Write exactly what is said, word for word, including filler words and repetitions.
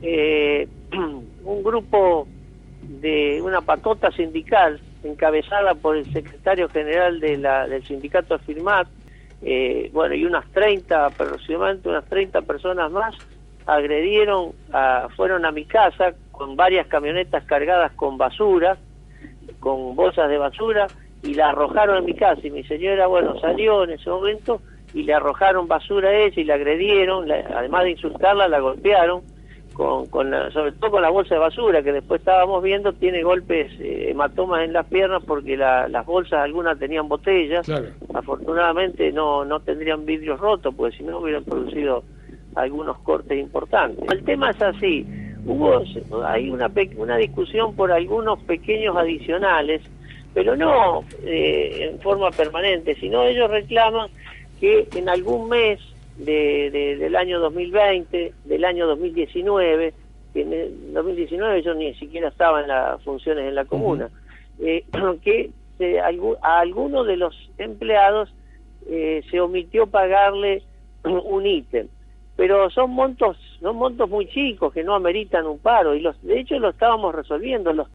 eh, un grupo de una patota sindical encabezada por el secretario general de la, del sindicato Afirmat, eh, bueno, y unas treinta, aproximadamente unas treinta personas más, agredieron, a, fueron a mi casa con varias camionetas cargadas con basura, con bolsas de basura, y la arrojaron en mi casa, y mi señora, bueno, salió en ese momento, y le arrojaron basura a ella, y la agredieron, la, además de insultarla, la golpearon, con, con la, sobre todo con la bolsa de basura, que después estábamos viendo, tiene golpes, eh, hematomas en las piernas, porque la, las bolsas algunas tenían botellas, claro. Afortunadamente no, no tendrían vidrios rotos, porque si no hubieran producido algunos cortes importantes. El tema es así, hubo hay una, una discusión por algunos pequeños adicionales, pero no eh, en forma permanente, sino ellos reclaman que en algún mes de, de, del año dos mil veinte, del año dos mil diecinueve, que en el dos mil diecinueve yo ni siquiera estaba en las funciones en la comuna, uh-huh. eh, que eh, a alguno de los empleados eh, se omitió pagarle un ítem, pero son montos, son montos muy chicos que no ameritan un paro, y los de hecho lo estábamos resolviendo. Los